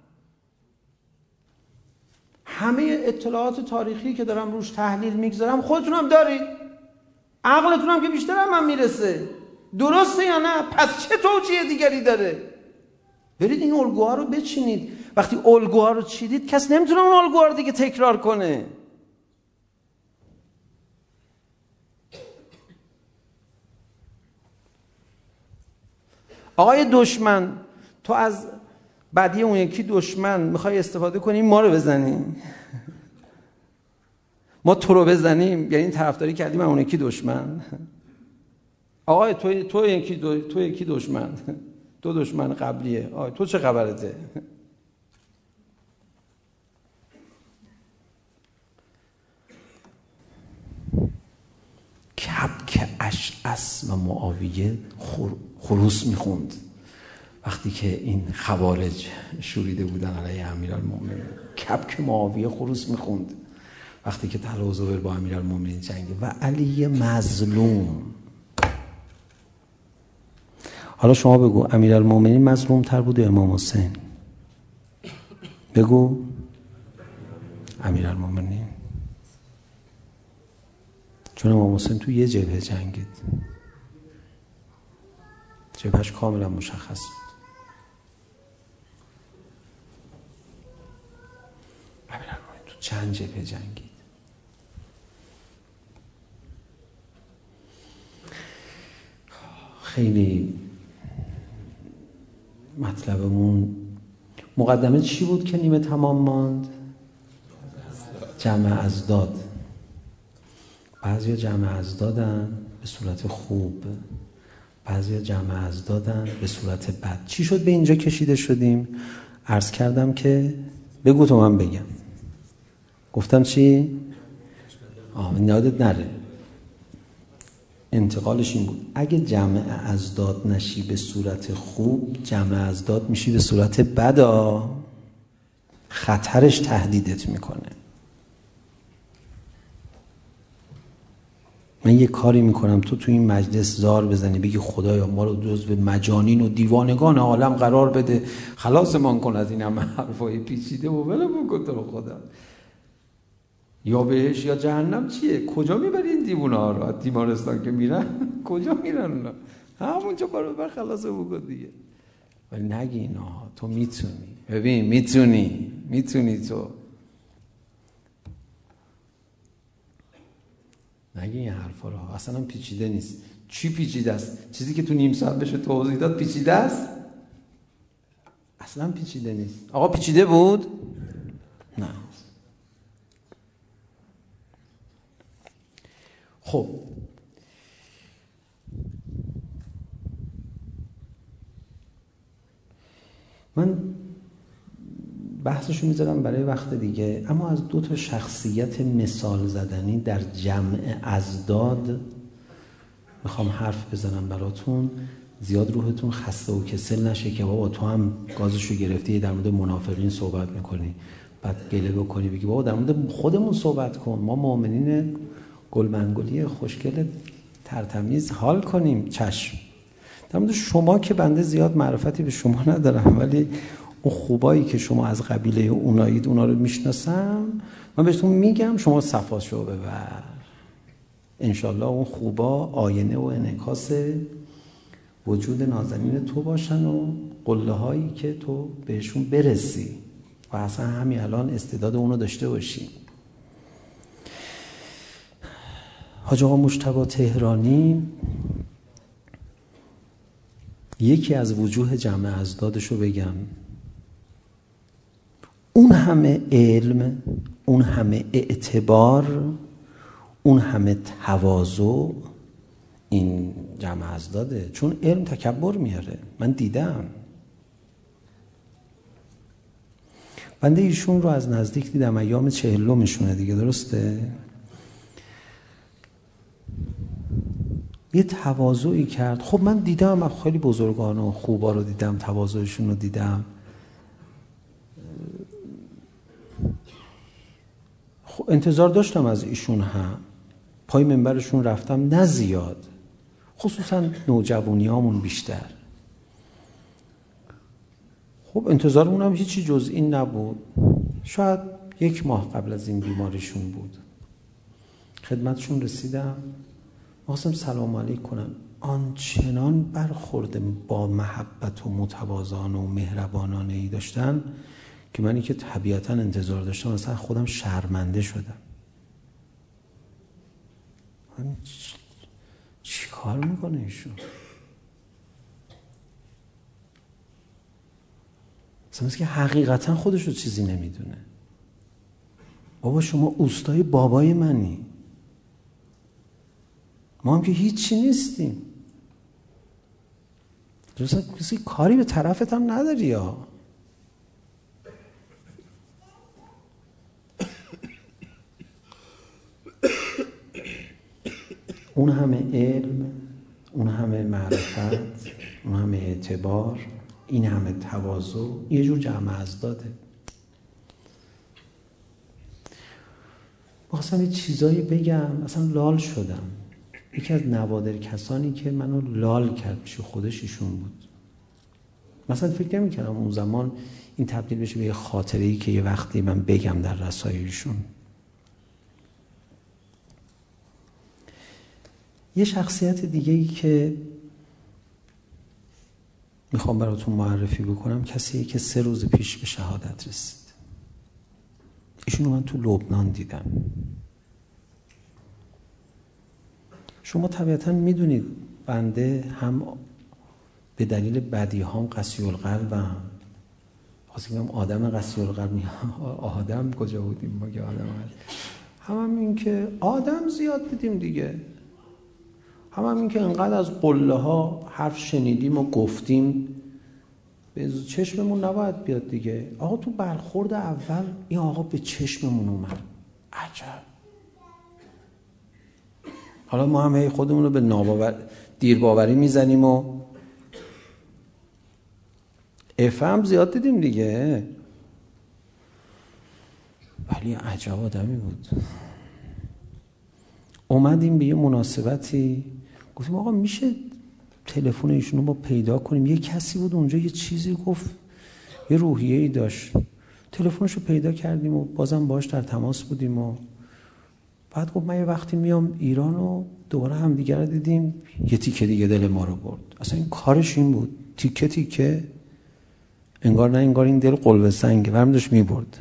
همه اطلاعات تاریخی که دارم روش تحلیل میگذارم خودتونم دارید، عقلتونم که بیشتر هم من میرسه. درسته یا نه؟ پس چه توجیه دیگری داره؟ برید این الگوها رو بچینید. وقتی الگوها رو چیدید کس نمیتونه اون الگوها رو دیگه تکرار کنه. آقای دشمن، تو از بدی اون یکی دشمن میخوای استفاده کنی ما رو بزنی، ما تو رو بزنیم، یعنی طرفداری کردیم اون یکی دشمن. آقای تو تو یکی دو... تو یکی دشمن، تو دشمن قبلیه. آقای تو چه خبرته؟ کبک اشعث و معاویه خروس میخوند وقتی که این خوارج شوریده بودن علیه امیرالمومنین. کبک معاویه خروس میخوند وقتی که طلحه و زبیر با امیرالمومنین جنگید و علی مظلوم. حالا شما بگو امیرالمومنین مظلوم تر بود یا امام حسین؟ بگو. امیرالمومنین، چون امام حسین تو یه جبهه جنگید، جبهش کاملا مشخص بود. امیرالمومنین تو چند جبهه جنگید. خیلی مطلبمون مقدمه چی بود که نیمه تمام ماند؟ جمع ازداد. بعضیا جمع ازدادن به صورت خوب، بعضیا جمع ازدادن به صورت بد. چی شد به اینجا کشیده شدیم؟ عرض کردم که بگو تو من بگم. گفتم چی؟ آه یادت نره. انتقالش این بود اگه جمع ازداد نشی به صورت خوب، جمع ازداد میشی به صورت بد، خطرش تهدیدت میکنه. من یه کاری میکنم تو تو این مجلس زار بزنی بگی خدایا ما رو جزو مجانین و دیوانگان عالم قرار بده، خلاصمان کن از این همه حرفای پیچیده و ولمون کن تو رو خدا. یا بهش یا جهنم چیه؟ کجا میبری این دیوونه ها رو؟ تیمارستان که میرن کجا میرن اونا؟ همونجا برو بر خلاصه بکن دیگه. ولی نگی اینا، تو میتونی. ببین میتونی، میتونی تو. نگی این حرفا رو، اصلا هم پیچیده نیست. چی پیچیده است؟ چیزی که تو نیم ساعت بشه توضیح داد پیچیده است؟ اصلا پیچیده نیست. آقا پیچیده بود؟ نه. خب من بحثشو میذارم برای وقت دیگه. اما از دو تا شخصیت مثال زدنی در جمع ازداد میخوام حرف بزنم براتون، زیاد روحتون خسته و کسل نشه که بابا تو هم گازشو گرفتی در مورد منافقین صحبت میکنی بعد گله بکنی بگی بابا در مورد خودمون صحبت کن، ما مؤمنین گلمنگولی خوشگل ترتمیز حال کنیم. چشم. در مورد شما که بنده زیاد معرفتی به شما ندارم، ولی اون خوبایی که شما از قبیله اونایید اونا رو میشناسم، من بهتون میگم شما صفاشو ببر. انشالله اون خوبا آینه و انعکاس وجود نازنین تو باشن و قله هایی که تو بهشون برسی و اصلا همین الان استعداد اونو داشته باشی. حاج آقا مجتبی تهرانی یکی از وجوه جمع ازدادشو بگم، اون همه علم، اون همه اعتبار، اون همه تواضع این جمع ازداده. چون علم تکبر میاره. من دیدم. بنده ایشون رو از نزدیک دیدم، ایام چهلمشونه دیگه، درسته؟ یه تواضعی کرد. خب من دیدم خیلی بزرگان و خوبا رو دیدم، تواضعشون رو دیدم. خب انتظار داشتم از ایشون هم. پای منبرشون رفتم، نه زیاد، خصوصا نوجوانیامون بیشتر. خب انتظارمون هم هیچی جز این نبود. شاید یک ماه قبل از این بیماریشون بود. خدمتشون رسیدم، خواستم سلام علیک کنم. آنچنان برخورد با محبت و متواضعانه و مهربانانه ای داشتن که منی که طبیعتا انتظار داشتم اصلا خودم شرمنده شدم. من چی کار میکنه ایشون؟ مثلا که حقیقتا خودش رو چیزی نمیدونه. بابا شما اوستای بابای منی، ما هم که هیچی نیستیم. درسته کسی کاری به طرفت هم نداری یا اون همه علم، اون همه معرفت، اون همه اعتبار، این همه تواضع، یه جور جمع ازداده. می‌خواستم یه چیزایی بگم، اصلا لال شدم. یکی از نوادر کسانی که منو لال کرد پیش خودش ایشون بود. مثلا فکر نمی‌کردم اون زمان این تبدیل بشه به یه خاطره‌ای که یه وقتی من بگم در رسایلشون. یه شخصیت دیگه‌ای که میخوام براتون معرفی بکنم کسیه که سه روز پیش به شهادت رسید. ایشونو من تو لبنان دیدم. شما طبیعتا میدونید بنده هم به دلیل بدیهام قسی القلبم. خواستم بگم آدم قسی القلب، آدم کجا بودیم ما که آدم هم هم این که آدم زیاد دیدیم دیگه. هم هم این که انقدر از قله ها حرف شنیدیم و گفتیم به چشممون نباید بیاد دیگه. آقا تو برخورد اول این آقا به چشممون اومد. عجب. حالا ما هم هی خودمون رو به ناباور دیر باوری میزنیم و افهم زیاد دیدیم دیگه، ولی عجب آدمی بود. اومدیم به یه مناسبتی، گفتیم آقا میشه تلفن ایشونو ما پیدا کنیم؟ یه کسی بود اونجا یه چیزی گفت، یه روحیه‌ای داشت. تلفنشو پیدا کردیم و بازم باهاش در تماس بودیم و بعد گفت من یه وقتی میام ایران و دوباره هم دیگه رو دیدیم. یه تیکه دیگه دل ما رو برد. اصلا این کارش این بود، تیکه تیکه، انگار نه انگار این دل قلب سنگه، برمی داشت میبرد.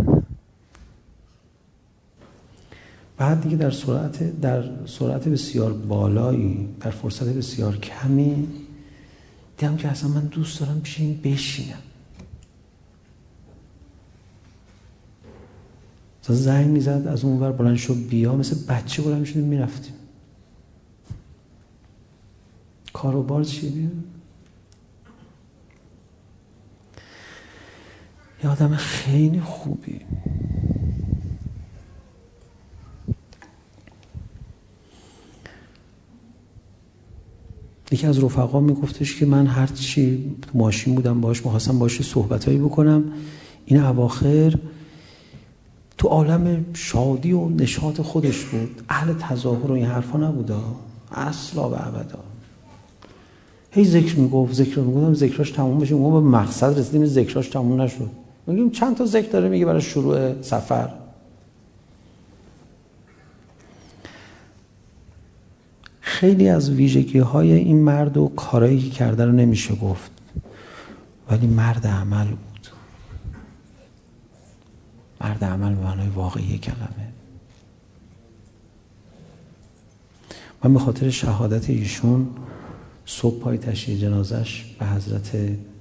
بعد دیگه در سرعت در سرعت بسیار بالایی، در فرصت بسیار کمی دیدم که اصلا من دوست دارم پیش این بشینم. تا زنگ میزد از اون ور بلند شو بیا، مثل بچه بلند میشدیم میرفتیم. کار و بار چی بیا؟ یه آدم خیلی خوبی. یکی از رفقا میگفتش که من هر چی تو ماشین بودم باهاش می‌خواستم باهاش صحبتایی بکنم، این اواخر تو عالم شادی و نشاط خودش بود، اهل تظاهر و این حرفا نبوده اصلا و ابدا. هی ذکر میگفت ذکر میگفتم ذکراش تموم بشه، ما به مقصد رسیدیم ذکراش تموم نشد. میگیم چند تا ذکر داره میگه برای شروع سفر. خیلی از ویژگی های این مرد و کارایی که کرده رو نمیشه گفت، ولی مرد عمل بود. مرد عمل به معنای واقعی کلمه. من به خاطر شهادت ایشون صبح پای تشییع جنازش به حضرت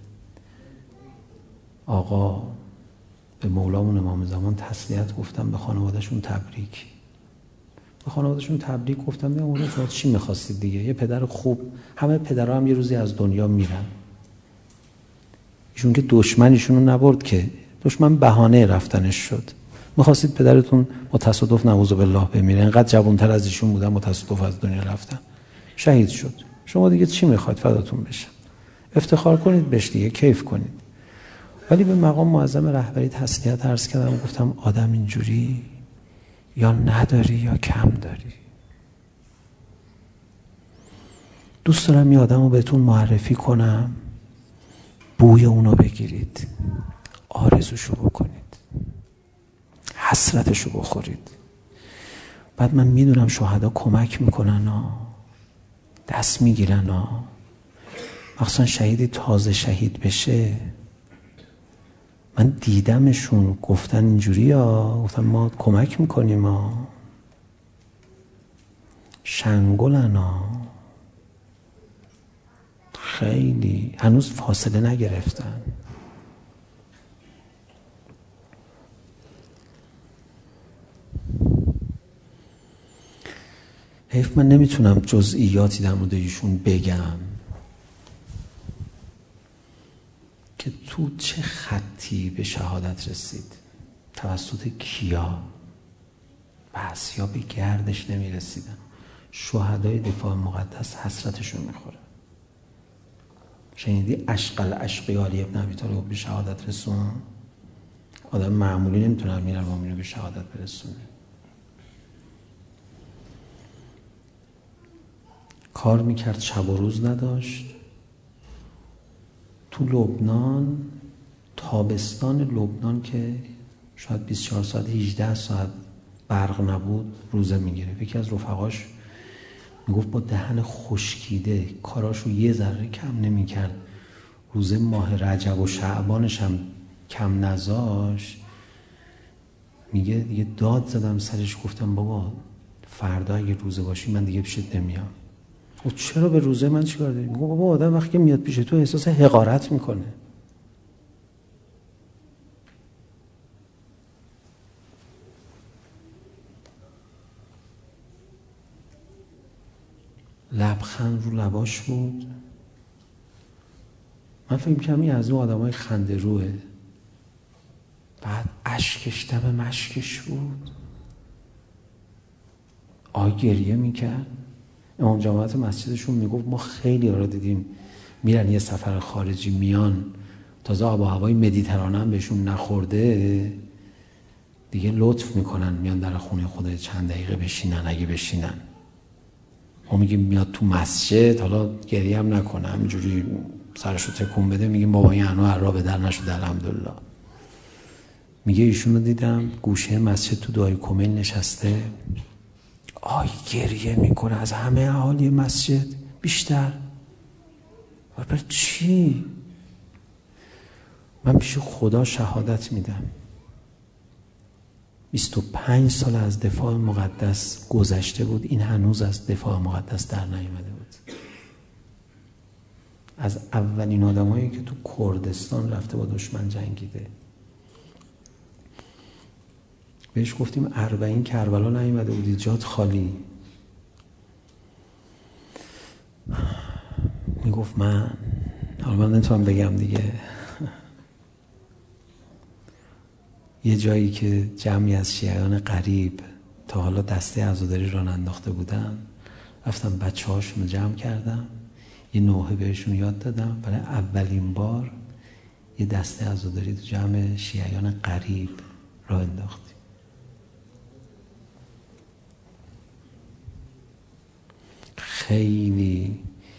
آقا به مولامون امام زمان تسلیت گفتم، به خانوادهشون تبریک. به خانوادهشون تبریک گفتم میام اونجا شما چی می‌خواستید دیگه؟ یه پدر خوب، همه پدرها هم یه روزی از دنیا میرن. ایشون که دشمنیشون رو نبرد که، دشمن بهانه رفتنش شد. می‌خواستید پدرتون با تصادف نعوذ بالله بمیره، انقدر جوان‌تر از ایشون بودن با تصادف از دنیا رفتن. شهید شد. شما دیگه چی می‌خواید فداتون بشم؟ افتخار کنید بهش دیگه، کیف کنید. ولی به مقام معظم رهبری تسلیت عرض کردم، گفتم آدم اینجوری یا نداری یا کم داری. دوست دارم یه آدم رو بهتون معرفی کنم، بوی اونو بگیرید، آرزوشو بکنید، حسرتشو بخورید. بعد من میدونم شهدا کمک میکنن ها، دست میگیرن ها، مخصوصا شهیدی تازه شهید بشه. من دیدمشون گفتن اینجوری ها، گفتن ما کمک میکنیم ها، شنگلن ها، خیلی هنوز فاصله نگرفتن. حیف من نمیتونم جزئیاتی در مورد ایشون بگم که تو چه خطی به شهادت رسید، توسط کیا، بس یا به گردش نمی رسیدن. شهدای دفاع مقدس حسرتشون میخوره. شنیدی اشقل اشقی علی ابن ابی طالب به شهادت رسون؟ آدم معمولی نمیتونه امیر المومنین به شهادت برسونه. کار میکرد شب و روز نداشت. تو لبنان، تابستان لبنان که شاید بیست و چهار ساعت هجده ساعت برق نبود، روزه میگیره. یکی از رفقاش میگفت با دهن خشکیده کاراشو یه ذره کم نمیکرد، روزه ماه رجب و شعبانش هم کم نذاشت. میگه دیگه داد زدم سرش، گفتم بابا فردا اگه روزه باشی من دیگه پیشت نمیام. و چرا به روزه من چیکار داری؟ میگه بابا آدم وقتی که میاد پیش تو احساس حقارت میکنه. لبخند رو لباش بود. من فکر می‌کردم این از اون آدمای خنده روه. بعد اشکش دم مشکش بود. آی گریه میکرد. امام جماعت مسجدشون میگفت ما خیلی ها رو دیدیم میرن یه سفر خارجی میان، تازه آب و هوای مدیترانه هم بهشون نخورده دیگه لطف میکنن میان در خونه خدا چند دقیقه بشینن اگه بشینن. ما میگیم میاد تو مسجد، حالا گریه هم نکنه همینجوری سرشو تکون بده، میگیم بابا این انو عرا به در نشده الحمدلله. میگه ایشون رو دیدم گوشه مسجد تو دعای کمیل نشسته، آی گریه میکنه از همه اهالی مسجد بیشتر. و بر چی؟ من پیش خدا شهادت میدم بیست و پنج سال از دفاع مقدس گذشته بود، این هنوز از دفاع مقدس در نیامده بود. از اولین آدمایی که تو کردستان رفته با دشمن جنگیده. بهش گفتیم اربعین کربلا نیامده بودی، جات خالی. میگفت من، حالا من نمیتونم بگم دیگه، یه جایی که جمعی از شیعیان غریب تا حالا دسته عزاداری راه انداخته بودن، رفتم بچه هاشون رو جمع کردم، یه نوحه بهشون یاد دادم، برای اولین بار یه دسته عزاداری تو جمع شیعیان غریب راه انداختیم. خیلی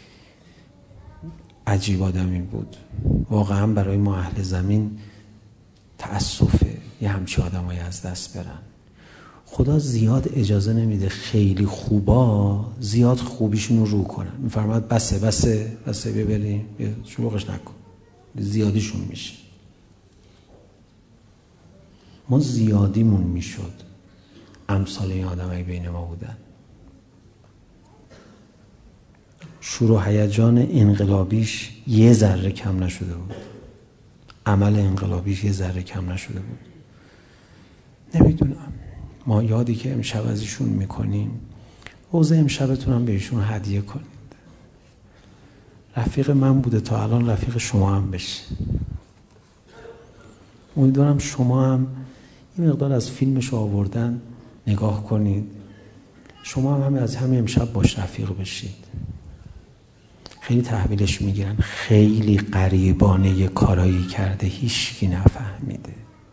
عجیب آدمی بود واقعا. برای ما اهل زمین تأسفه یه همچی آدمایی از دست برن. خدا زیاد اجازه نمیده خیلی خوبا زیاد خوبیشون رو رو کنن. میفرماد بسه بسه بسه ببریم، شلوغش نکن، زیادیشون میشه. ما زیادیمون میشد امثال این آدمایی بین ما بودن. شور و هیجان انقلابیش یه ذره کم نشده بود، عمل انقلابیش یه ذره کم نشده بود. نمیدونم، ما یادی که امشب از ایشون میکنیم، حوزه امشبتون هم به ایشون هدیه کنید. رفیق من بوده تا الان، رفیق شما هم بشه. امیدوارم شما هم این مقدار از فیلمش آوردن نگاه کنید، شما هم, هم از همین امشب باش رفیق بشید. خیلی تحویلش میگیرن، خیلی غریبانه یه کارایی کرده هیچکی نفهمیده.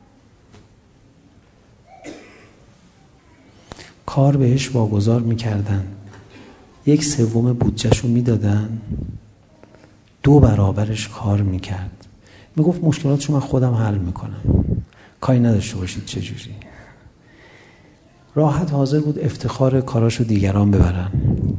کار بهش واگذار میکردن، یک سوم بودجهشو میدادن، دو برابرش کار میکرد. میگفت مشکلاتشو من خودم حل میکنم، کاری نداشته باشید چجوری. راحت حاضر بود افتخار کاراشو دیگران ببرن.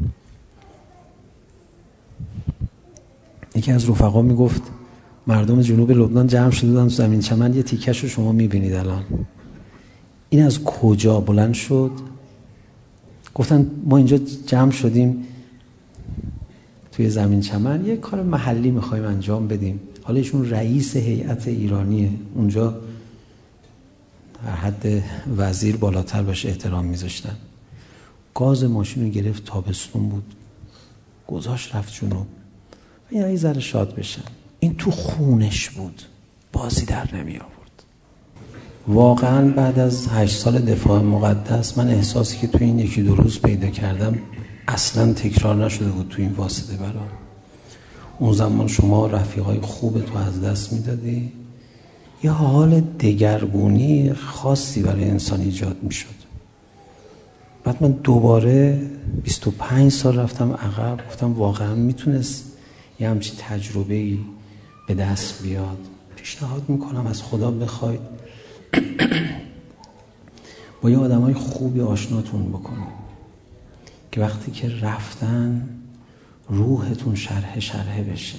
یکی از رفقا میگفت مردم جنوب لبنان جمع شده بودن تو زمین چمن، یه تیکش رو شما میبینید الان. این از کجا بلند شد؟ گفتن ما اینجا جمع شدیم توی زمین چمن، یه کار محلی میخوایم انجام بدیم. حالا ایشون رئیس هیئت ایرانیه اونجا، در حد وزیر بالاتر بهش احترام میذاشتن. گاز ماشین رو گرفت، تابستون بود، گذاشت رفت جنوب. این یه ذره شاد بشن. این تو خونش بود، بازی در نمی آورد. واقعا بعد از هشت سال دفاع مقدس من احساسی که تو این یکی دو روز پیدا کردم اصلا تکرار نشده بود تو این واسطه برام. اون زمان شما رفیقای خوب تو از دست میدادی، یه حال دگرگونی خاصی برای انسان ایجاد میشد. بعد من دوباره بیست و پنج سال رفتم عقب، گفتم واقعا میتونست یه همچین تجربه‌ای به دست بیاد. پیشنهاد میکنم از خدا بخواید با یه آدمای خوبی آشناتون بکنید که وقتی که رفتن روحتون شرح شرحه بشه.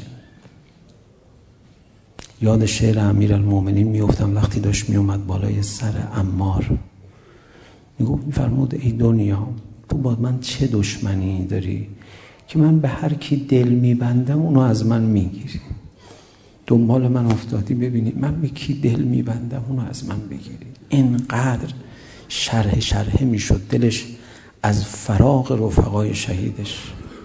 یاد شعر امیرالمومنین میافتم وقتی داشت میومد بالای سر عمار، میگفت میفرمود ای دنیا تو با من چه دشمنی داری که من به هر کی دل میبندم اونو از من میگیری. دنبال من افتادی ببینی من به کی دل میبندم اونو از من بگیری. اینقدر شرح شرحه میشد دلش از فراق رفقای شهیدش.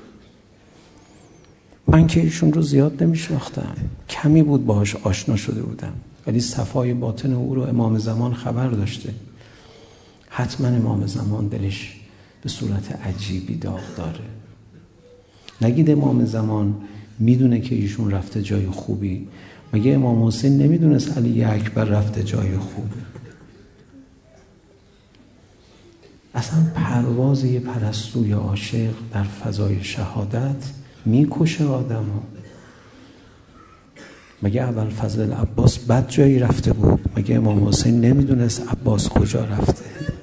من که ایشون رو زیاد نمیشناختم، کمی بود باهاش آشنا شده بودم، ولی صفای باطن او رو امام زمان خبر داشته. حتما امام زمان دلش به صورت عجیبی داغ داره. نگید امام زمان میدونه که ایشون رفته جای خوبی، مگه امام حسین نمیدونست علی اکبر رفته جای خوبی؟ اصلا پرواز یه پرستوی عاشق در فضای شهادت میکشه آدمو. مگه اول فضل العباس بد جایی رفته بود؟ مگه امام حسین نمیدونست عباس کجا رفته؟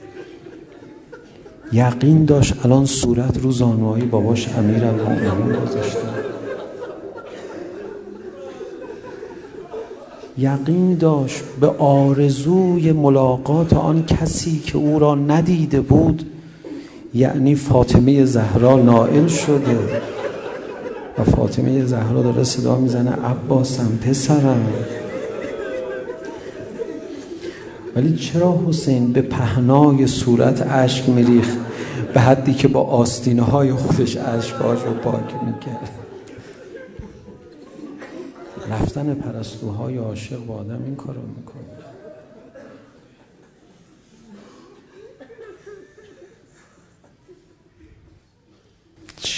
یقین داشت الان صورت رو زانوهای باباش امیرالمومنین گذاشته. یقین داشت به آرزوی ملاقات آن کسی که او را ندیده بود، یعنی فاطمه زهرا نائل شده و فاطمه زهرا داره صدا میزنه عباسم پسرم. ولی چرا حسین به پهنای صورت اشک میریخت به حدی که با آستینه های خودش اشکاش رو پاک میکرد؟ رفتن پرستوهای عاشق با آدم این کارو میکنه.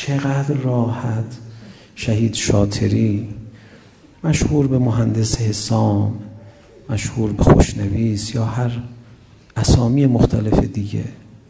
چقدر راحت شهید شاطری مشهور به مهندس حسام، مشهور به خوشنویس یا هر اسامی مختلف دیگه،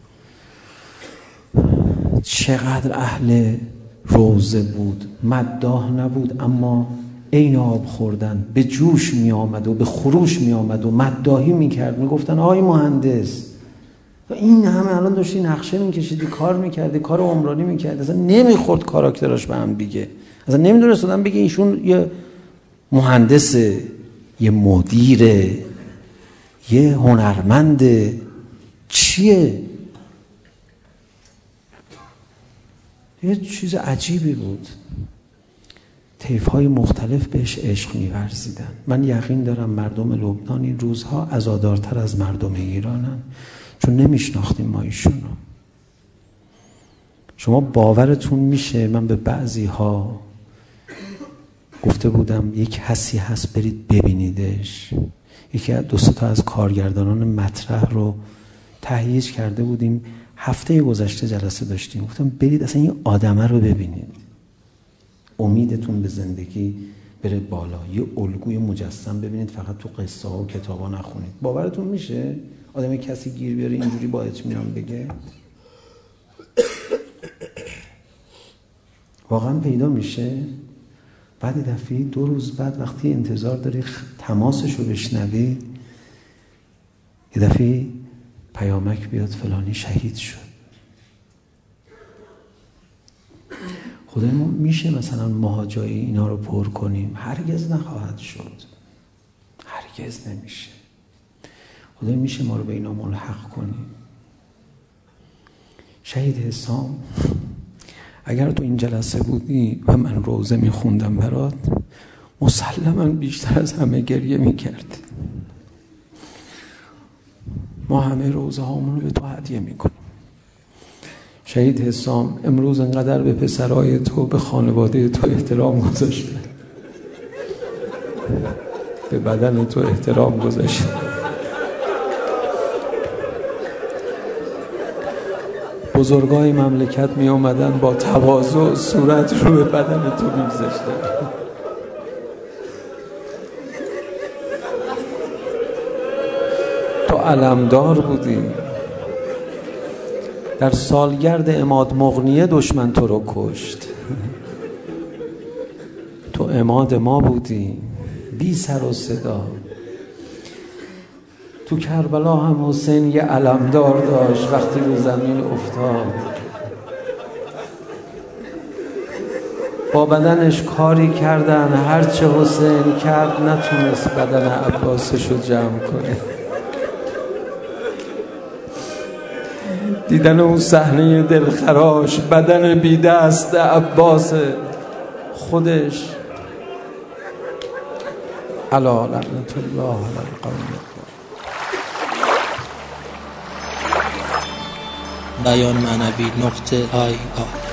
چقدر اهل روزه بود، مداح نبود اما عین آب خوردن به جوش می آمد و به خروش می آمد و مداحی می کرد، می گفتن آقای مهندس این همه الان داشتی نقشه می کشیدی، کار می کردی، کار عمرانی می کردی، اصلا نمی خورد کاراکتراش به هم دیگه، اصلا نمی دونست آدم بگه ایشون یه مهندسه، یه مدیره، یه هنرمنده، چیه؟ یه چیز عجیبی بود. طیف‌های مختلف بهش عشق می‌ورزیدن. من یقین دارم مردم لبنان این روزها عزادارتر از مردم ایرانن، چون نمیشناختیم ما ایشونو. شما باورتون میشه من به بعضی‌ها گفته بودم یک کسی هست برید ببینیدش. یکی از دو سه تا از کارگردانان مطرح رو تهییج کرده بودیم، هفته گذشته جلسه داشتیم، گفتم برید اصلا این آدمه رو ببینید، امیدتون به زندگی بره بالا، یه الگوی مجسم ببینید، فقط تو قصه ها و کتاب ها نخونید. باورتون میشه آدم کسی گیر بیاره اینجوری با اطمینان بگه؟ واقعا پیدا میشه؟ بعد دفعه دو روز بعد وقتی انتظار داری تماسش رو بشنوی، یه دفعه پیامک بیاد فلانی شهید شد. خدای ما میشه مثلا ماها جای اینا رو پر کنیم؟ هرگز نخواهد شد، هرگز نمیشه. خدای میشه ما رو به اینا ملحق کنیم؟ شهید حسام اگر تو این جلسه بودی و من روزه میخوندم برات، مسلماً بیشتر از همه گریه میکردی. ما همه روزه هامون رو به تو هدیه میکنیم. شهید حسام امروز انقدر به پسرای تو، به خانواده تو احترام گذاشته، به بدن تو احترام گذاشته. بزرگای مملکت می اومدن با تواضع صورت رو به بدن تو می‌گذاشتن. تو علمدار بودی. در سالگرد عماد مغنیه دشمن تو رو کشت. تو عماد ما بودی، بی سر و صدا. تو کربلا هم حسین یه علمدار داشت، وقتی رو زمین افتاد با بدنش کاری کردن، هرچه حسین کرد نتونست بدن عباسش رو جمع کنه. دیدن اون صحنه دلخراش، بدن بی دست عباس خودش، الا لعنت الله علی القوم. بیان معنوی نقطه آی آی